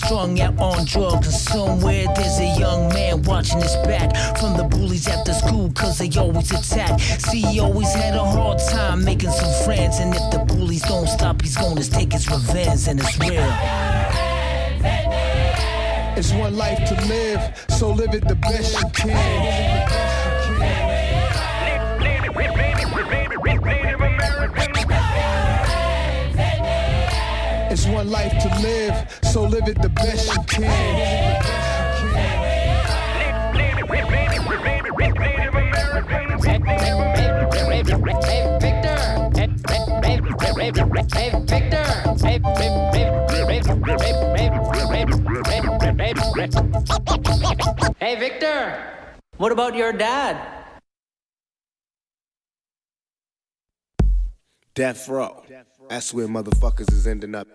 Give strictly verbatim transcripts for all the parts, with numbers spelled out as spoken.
strung out on drugs. And somewhere there's a young man watching his back from the bullies after school, cause they always attack. See, he always had a hard time making some friends, and if the bullies don't stop, he's gonna take his revenge, and it's real. It's one life to live, so live it the best you can. It's one life to live, so live it the best you can. Hey, Victor, what about your dad? Death row. That's where motherfuckers is ending up.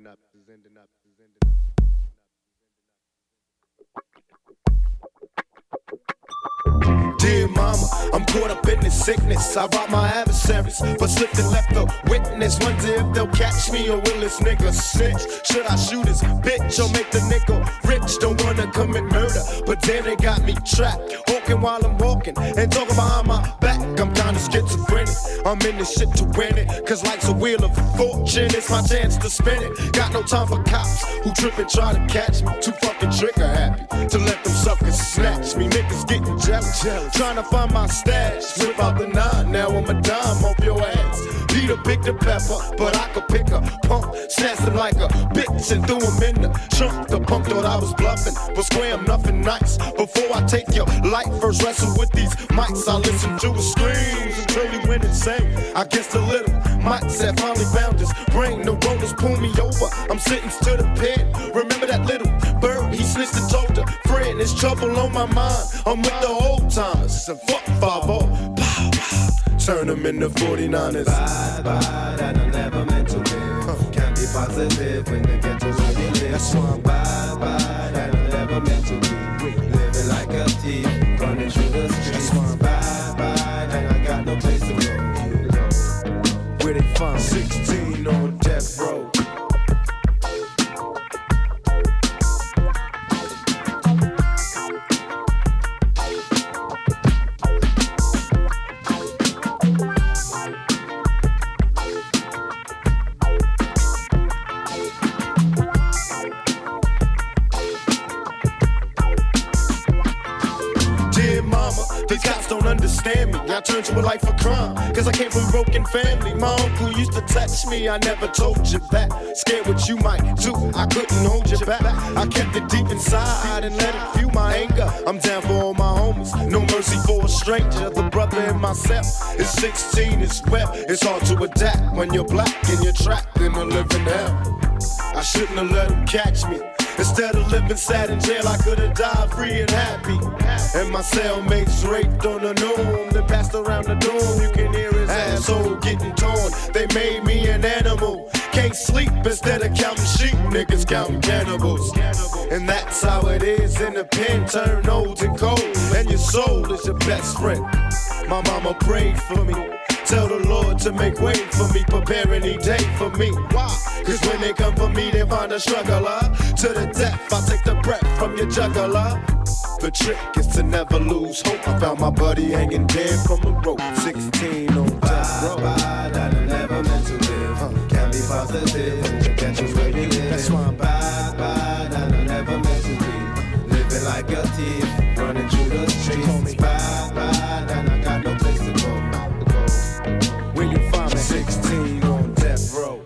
Dear mama, I'm caught up in this sickness. I robbed my adversaries, but slipped and left a witness. Wonder if they'll catch me or will this nigga snitch? Should I shoot this bitch or make the nigga rich? Don't wanna commit murder, but damn they got me trapped. Walking while I'm walking and talking behind my back. I'm kinda schizophrenic. I'm in this shit to win it, cause life's a wheel of fortune. It's my chance to spin it. Got no time for cops who trip and try to catch me. Too fucking trigger happy to let them suckers snatch me. Niggas getting jealous, trying to find my stash. Whip out the nine, now I'm a dime off your ass. Peter picked the pepper, but I could pick a punk. Snatched him like a bitch and threw him in the trunk. The punk thought I was bluffing, but square I'm nothing nice. Before I take your life, first wrestle with these mics. I listen to his screams until he went insane. I guess the little mics had finally found his brain. The rollers pull me over, I'm sentenced to the pen. Remember that little bird, he snitched and told a friend. There's trouble on my mind, I'm with the old timers. So fuck five oh, pow, pow. Turn them into forty-niners. Bye, bye, that I never meant to live. Huh. Can't be positive when you get to where you live. That's why bye, bye, that I never meant to be. Living like a thief, running through the streets. That's why bye, bye, that I got no place to go. Where they find sixteen on death row. These cops don't understand me. I turned to a life of crime, cause I came from a broken family. My uncle used to touch me, I never told you that. Scared what you might do, I couldn't hold you back. I kept it deep inside and let it fuel my anger. I'm down for all my homies, no mercy for a stranger. The brother in myself is sixteen as well. It's hard to adapt when you're black and you're trapped in a living hell. I shouldn't have let him catch me. Instead of living sad in jail, I could have died free and happy. And my cellmates raped on the norm, then passed around the dorm. You can hear his asshole getting torn. They made me an animal. Can't sleep instead of counting sheep. Niggas counting cannibals. And that's how it is in the pen. Turn old and cold, and your soul is your best friend. My mama prayed for me. Tell the Lord to make way for me, prepare any day for me. Why? Cause when they come for me, they find a struggler. To the death, I take the breath from your juggler. The trick is to never lose hope. I found my buddy hanging dead from a rope. sixteen on death row. Bye, bye, that I never meant to live. Huh. Can't be positive when you get to where you live. That's why I'm bye, bye, that I never meant to be. Living like a thief, running through the streets. Bye, bye, that I got no place to go. Where you find me? sixteen on death row.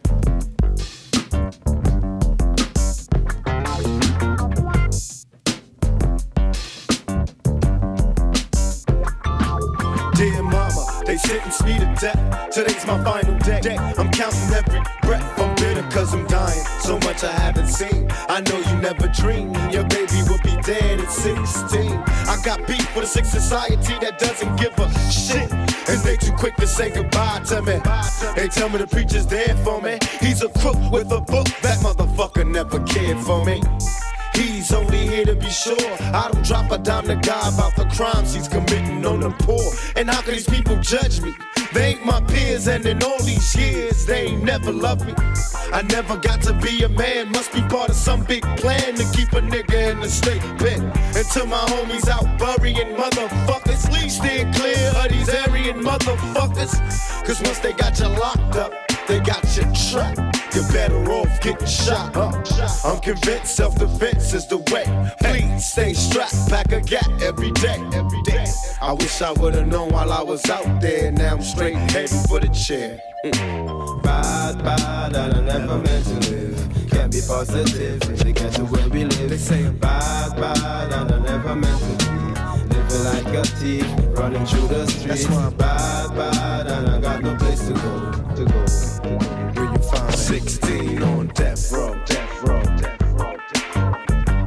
Dear mama, they sentence me to death. Today's my final day. I'm counting every breath. I'm bitter cause I'm dying. So much I haven't seen. I know you never dreamed your baby will be dead at sixteen. I got beef with a sick society that doesn't give a shit. And they too quick to say goodbye to me. They tell me the preacher's there for me. He's a crook with a book. That motherfucker never cared for me. He's only here to be sure I don't drop a dime to God about the crimes he's committing on the poor. And how can these people judge me? They ain't my peers, and in all these years, they ain't never loved me. I never got to be a man, must be part of some big plan to keep a nigga in the state pen. Until my homies out burying motherfuckers, steer clear of these Aryan motherfuckers. Cause once they got you locked up, they got you trapped. You're better off getting shot up. I'm convinced self-defense is the way. Please stay strapped, pack a gat every day. Every day. I wish I would've known while I was out there. Now I'm straight heading for the chair. Mm. Bad, bad, and I never meant to live. Can't be positive if they get to where we live. They say bad, bad, and I never meant to be. Living like a thief, running through the streets. Bad, bad, and I got no place to go. To go. Where you find sixteen on death row, death row, death row, death row.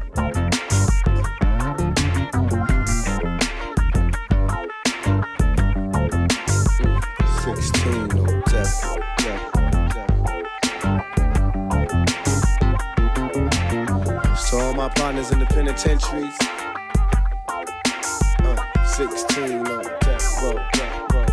sixteen on death row, death row, death row. So all my partners in the penitentiaries. Uh, sixteen on death row, death row, death row.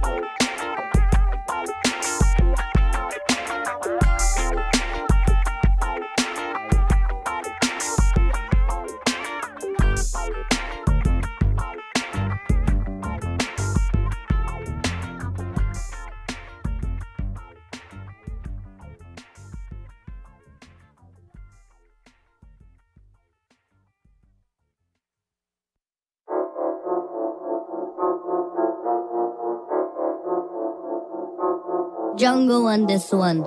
Jungle on this one.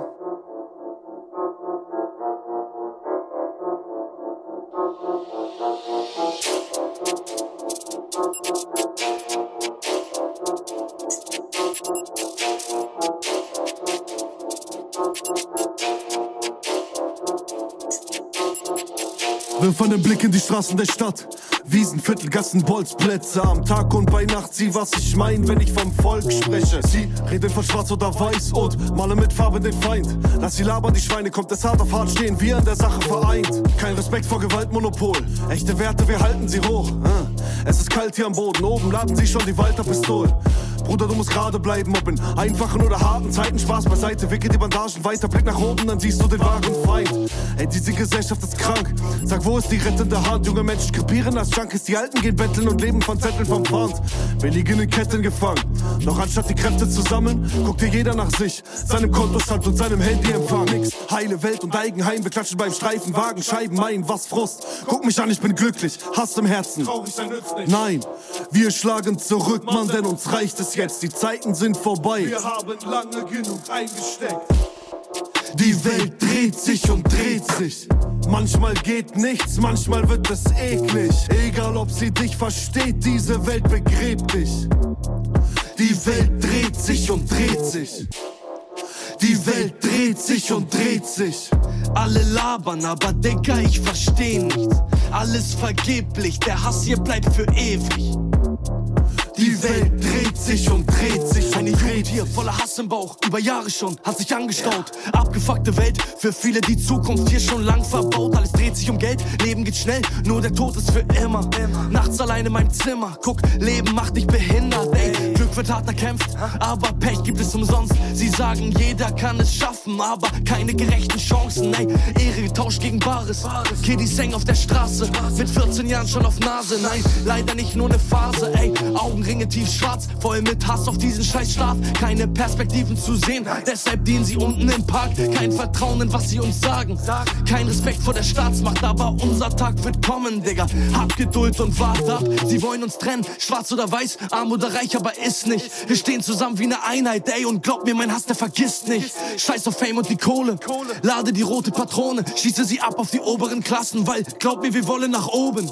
Wirf einen Blick in die Straßen der Stadt. Wiesen, Viertel, Gassen, Bolzplätze. Am Tag und bei Nacht, sieh, was ich mein, wenn ich vom Volk spreche. Sie reden von schwarz oder weiß und male mit Farbe den Feind. Lass sie labern, die Schweine, kommt es hart auf hart, stehen wir in der Sache vereint. Kein Respekt vor Gewaltmonopol, echte Werte, wir halten sie hoch. Es ist kalt hier am Boden, oben laden sie schon die Walter-Pistolen. Bruder, du musst gerade bleiben, ob in einfachen oder harten Zeiten. Spaß beiseite, wickel die Bandagen weiter, Blick nach oben, dann siehst du den wahren Feind. Ey, diese Gesellschaft ist krank. Sag, wo ist die rettende Hand? Junge Menschen krepieren als Junkies, die Alten gehen betteln und leben von Zetteln vom Pfand. Wir liegen in Ketten gefangen. Doch anstatt die Kräfte zu sammeln, guckt hier jeder nach sich, seinem Kontostand und seinem Handyempfang. Nix, heile Welt und Eigenheim, wir klatschen beim Streifen, Wagen, Scheiben, mein, was Frust. Guck mich an, ich bin glücklich, Hass im Herzen. Nein, wir schlagen zurück, Mann, denn uns reicht es jetzt. Die Zeiten sind vorbei. Wir haben lange genug eingesteckt. Die Welt dreht sich und dreht sich. Manchmal geht nichts, manchmal wird es eklig. Egal ob sie dich versteht, diese Welt begräbt dich. Die Welt dreht sich und dreht sich. Die Welt dreht sich und dreht sich. Alle labern, aber Digga, ich versteh nichts. Alles vergeblich, der Hass hier bleibt für ewig. Die Welt dreht sich und dreht sich. Eine Jugend hier voller Hass im Bauch, über Jahre schon, hat sich angestaut. Abgefuckte Welt, für viele die Zukunft hier schon lang verbaut. Alles dreht sich um Geld, Leben geht schnell, nur der Tod ist für immer. Nachts allein in meinem Zimmer, guck, Leben macht dich behindert, ey. Glück wird hart erkämpft, aber Pech gibt es umsonst. Sie sagen, jeder kann es schaffen, aber keine gerechten Chancen, ey. Ehre getauscht gegen Bares, Kiddies hängen auf der Straße, mit vierzehn Jahren schon auf Nase. Nein, leider nicht nur eine Phase, ey. Augenringe tief schwarz, voll mit Hass auf diesen Scheißstaat. Keine Perspektiven zu sehen, deshalb dienen sie unten im Park. Kein Vertrauen in was sie uns sagen, kein Respekt vor der Staatsmacht, aber unser Tag wird kommen, Digga. Hab Geduld und wart ab, sie wollen uns trennen, schwarz oder weiß, arm oder reich, aber ist nicht. Wir stehen zusammen wie eine Einheit, ey, und glaub mir, mein Hass, der vergisst nicht. Scheiß auf Fame und die Kohle, lade die rote Patrone, schieße sie ab auf die oberen Klassen, weil, glaub mir, wir wollen nach oben.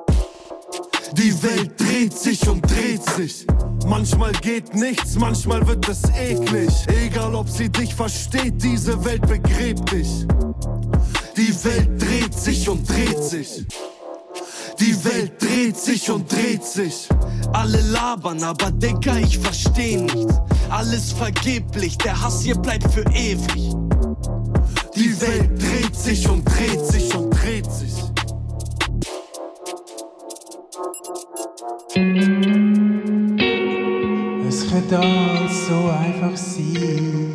Die Welt dreht sich und dreht sich. Manchmal geht nichts, manchmal wird es eklig. Egal ob sie dich versteht, diese Welt begräbt dich. Die Welt dreht sich und dreht sich. Die Welt dreht sich und dreht sich. Alle labern, aber Digga, ich versteh nichts. Alles vergeblich, der Hass hier bleibt für ewig. Die Welt dreht sich und dreht sich und dreht sich. sollte alles so einfach sein.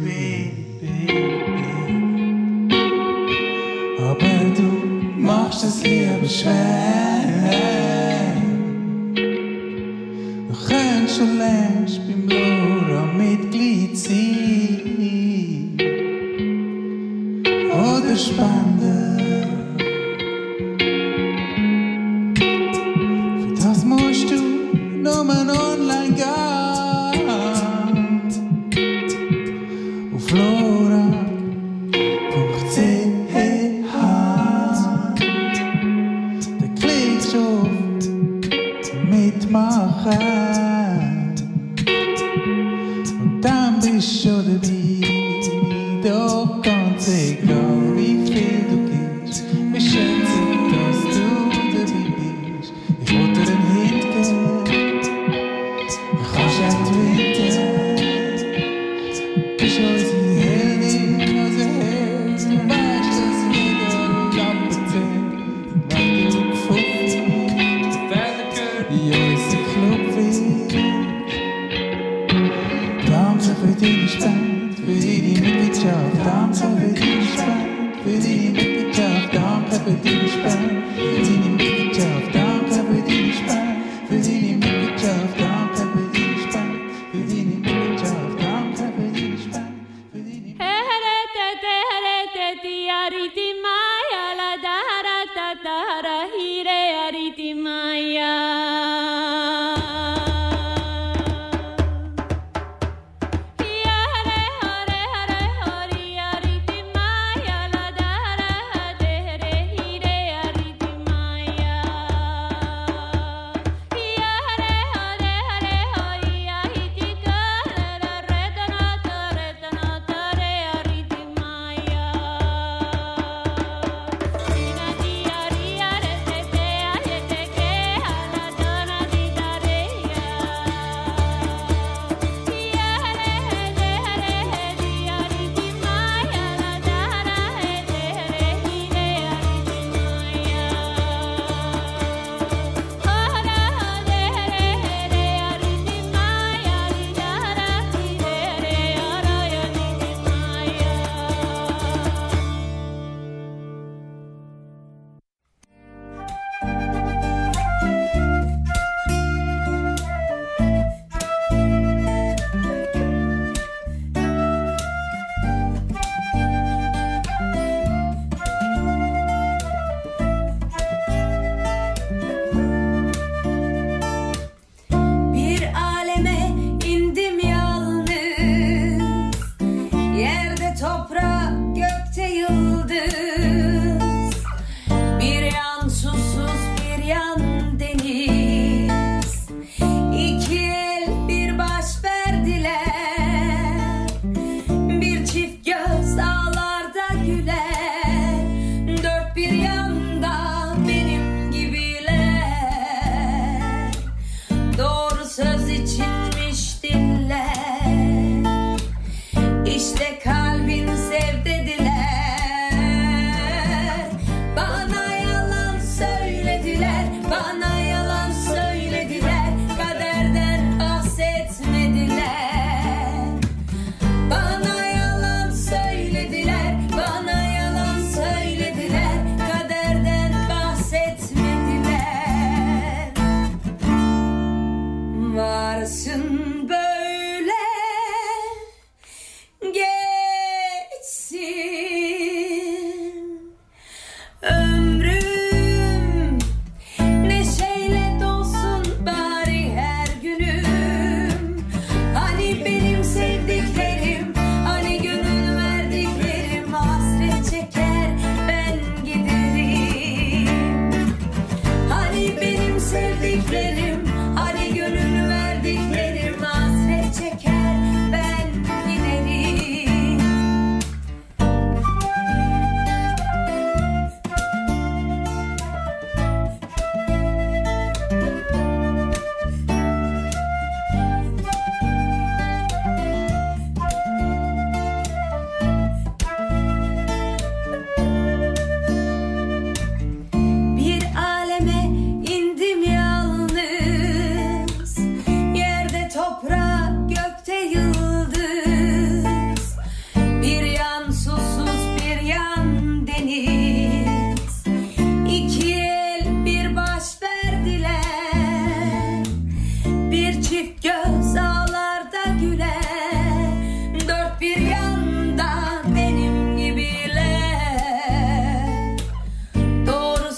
Aber du machst es lieber schwer. Du könntest schon längst beim Lora Mitglied sein. Oder spenden. Für das musst du nur online gehen. Auf lora punkt c h. Da klickst du auf Mitmachen. Und dann bist du schon dabei. Doch ganz egal wie viel du gibst. Wir schätzen, dass du dabei bist. Ich wollte dir einen Hint geben. Du kannst auch twittern. Du bist unsere Heldin, unser Held. Du weißt, dass jeder Lappen zählt. Weil du Pfuffi die unser Club will. Danke für deine Spende, für deine Mitgliedschaft. Danke für deine Spende, für deine Mitgliedschaft. Danke für deine Spende, für deine Mitgliedschaft. Danke für deine Spende, für deine Mitgliedschaft. Danke für deine Spende, für deine Mitgliedschaft. Danke für deine Spende, für deine Maya.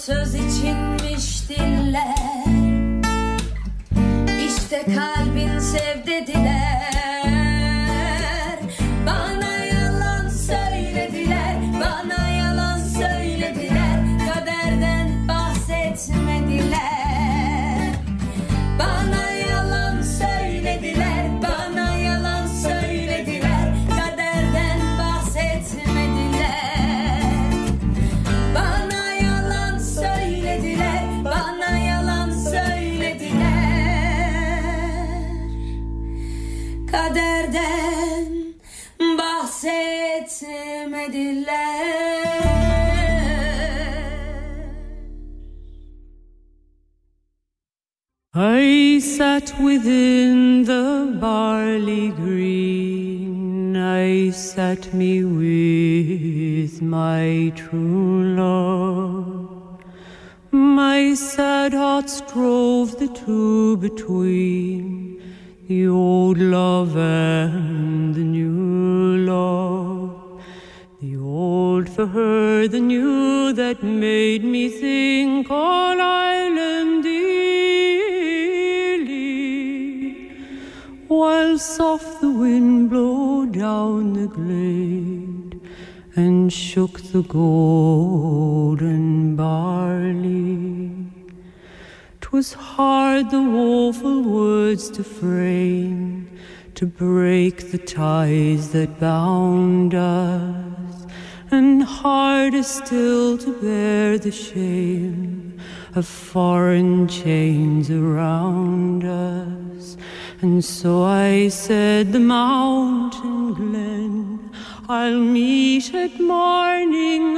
söz içinmiş diller. İşte kalbin sev dediler. Bana yalan söylediler, bana yalan söylediler. Kaderden bahsetmediler. Bana yalan söylediler, bana yalan söylediler. Kaderden bahsetmediler. Bana yalan söylediler, bana yalan söylediler. Kaderden bahsetmediler. I sat within the barley green, I sat me with my true love. My sad heart strove the two between, the old love and the new love. The old for her, the new that made me think all island while soft the wind blew down the glade and shook the golden barley. 'Twas hard the woeful words to frame, to break the ties that bound us, and harder still to bear the shame of foreign chains around us. And so I said, the mountain glen I'll meet at morning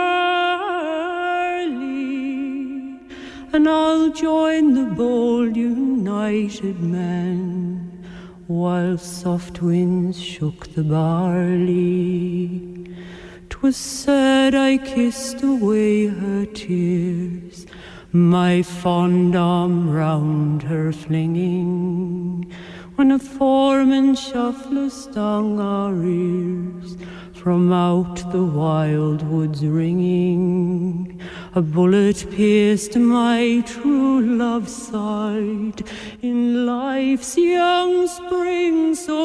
early, and I'll join the bold united men while soft winds shook the barley. 'Twas said I kissed away her tears, my fond arm round her flinging, when a foreman shuffler stung our ears from out the wild woods ringing. A bullet pierced my true love's side in life's young spring so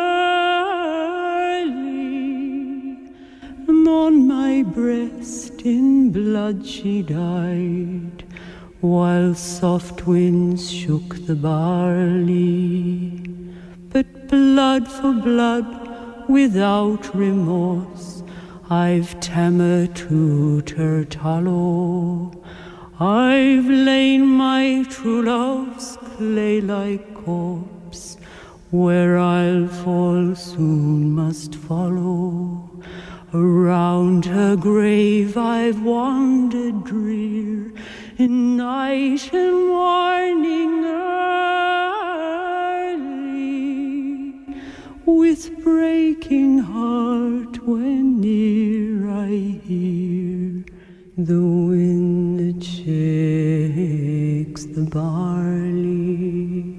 early, and on my breast in blood she died, while soft winds shook the barley. But blood for blood, without remorse, I've tamer to Turtallow. I've lain my true love's clay-like corpse, where I'll fall soon must follow. Around her grave I've wandered drear, in night and morning early, with breaking heart when near I hear the wind that shakes the barley.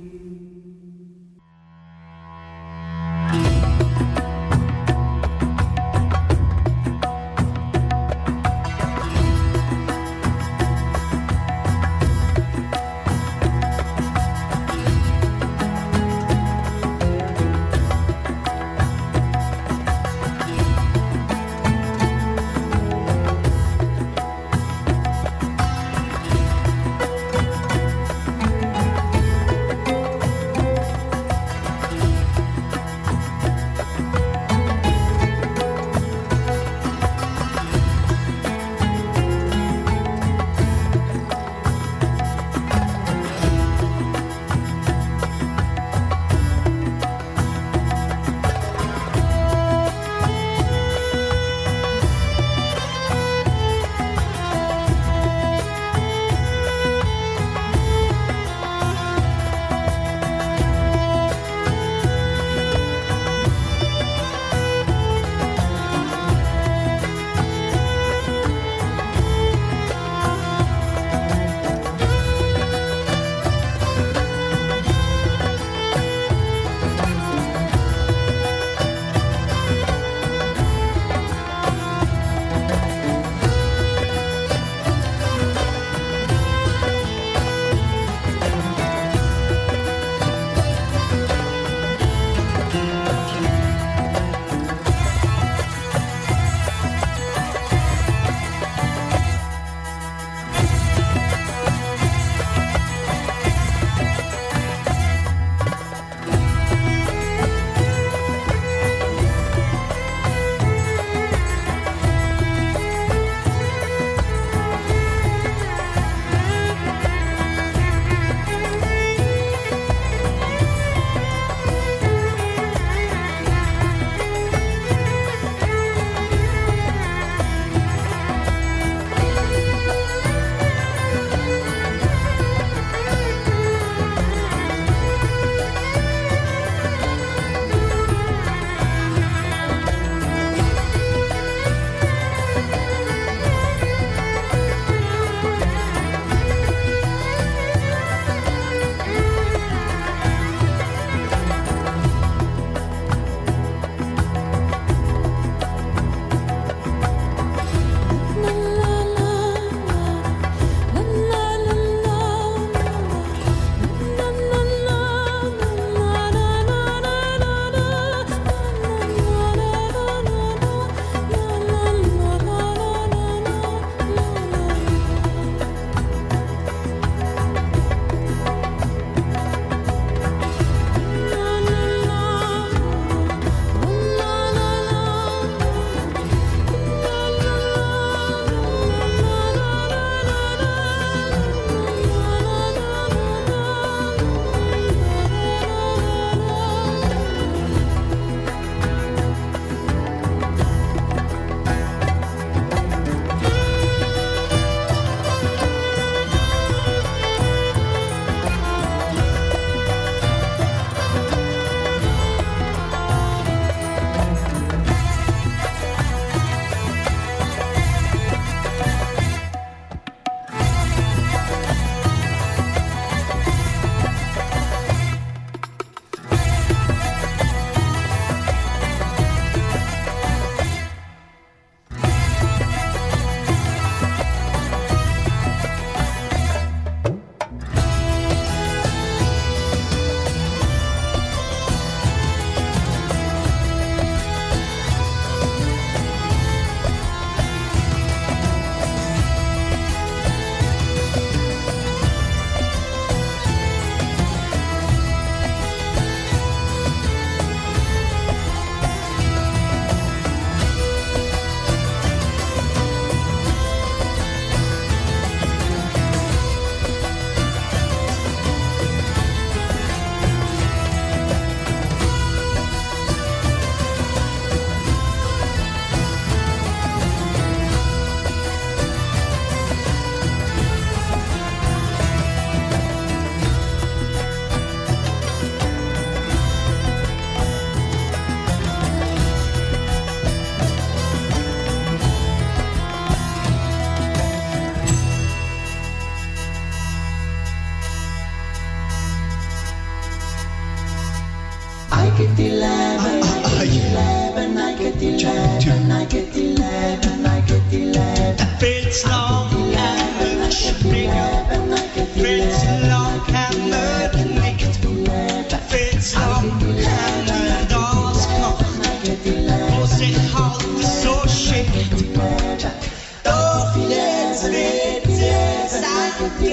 eleven, I get eleven, I get eleven. Fritz Lang hammer springen. Fritz Lang hammer nicht. Fritz Lang hammer das Knopf. Wo sich halt so schickt. Doch jetzt wird es sagen.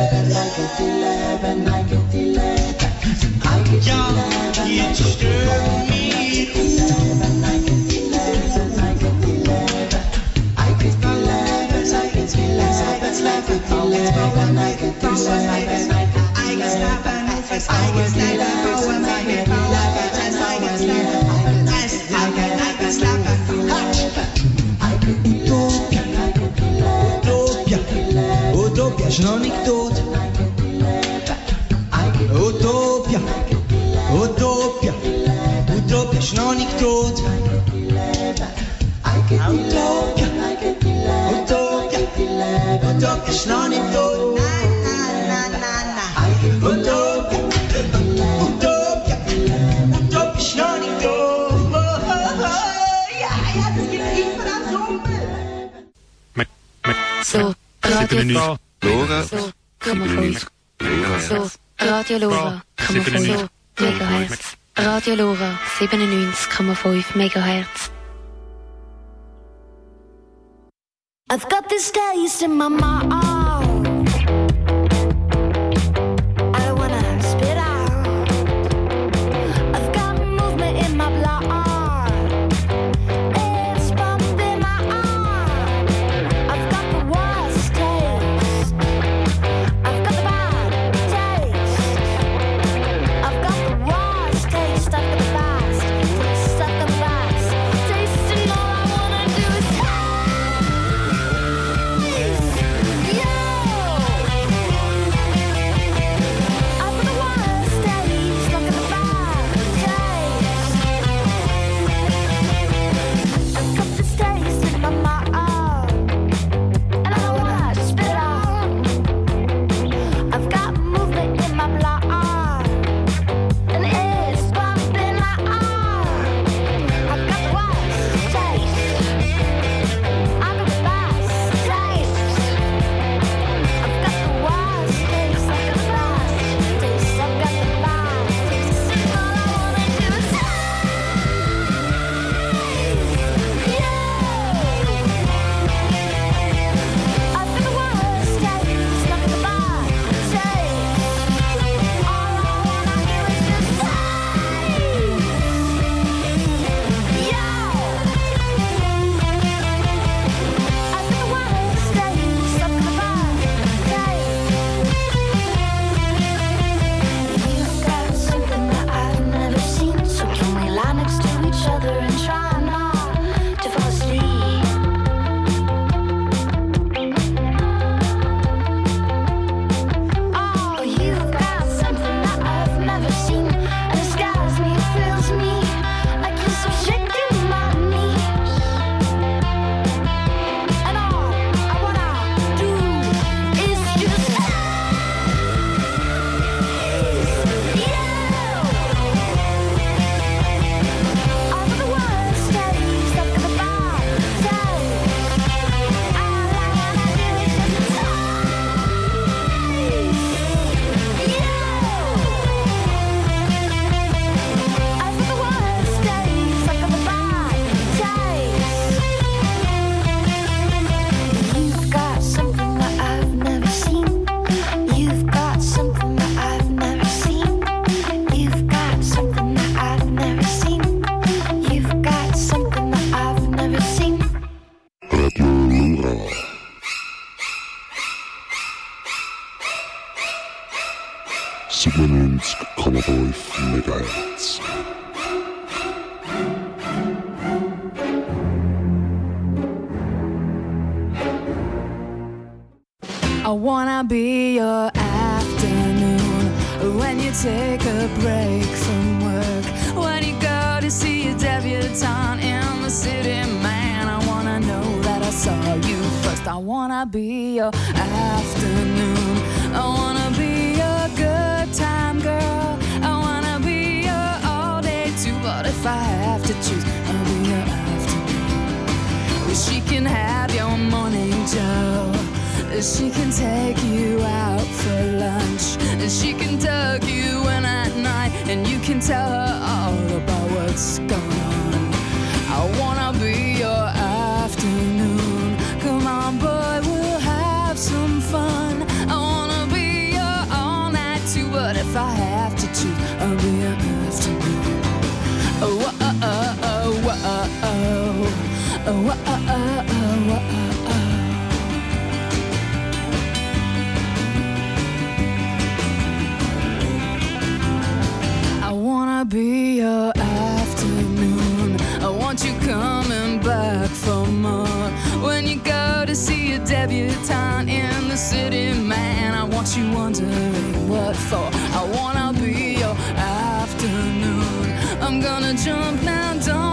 Ja, jetzt stör mich Utopia is nog niet dood. Utopia, Utopia, Utopia is nog niet dood. Utopia, Utopia, Utopia is nog niet dood. Na, na, na, na. Utopia, Utopia, Utopia is nog niet dood. Ja, ja, dat is geen van zomer. Zo, Radio Lora, zo, zevenennegentig Zo, Radio Lora, zevenennegentig Megahertz. Radio Lora, zevenennegentig komma vijf Megahertz. I've got this taste in my mouth. I wanna spit out. I've got movement in my blood. It's pumping my heart. I've got the worst taste. I've got the bad taste. I've got the worst taste. I've got the best taste. I've got the best taste. And all I wanna do is zevenennegentig komma vijf Megahertz. I wanna be your afternoon when you take a break from work, when you go to see a debutante in the city, man. I wanna know that I saw you first. I wanna be your afternoon. I wanna be your good time girl. I wanna be your all day too, but if I have to choose, I'll be your afternoon. She can take you out for lunch, and she can tuck you in at night, and you can tell her all about what's going on. I wanna be your afternoon. Come on, boy, we'll have some fun. I wanna be your all night too, but if I have to choose, I'll be your afternoon. Oh, oh, oh, oh, oh, oh, oh, oh, oh, oh, oh, oh. Be your afternoon. I want you coming back for more. When you go to see a debutante in the city, man, I want you wondering what for. I wanna be your afternoon. I'm gonna jump now, don't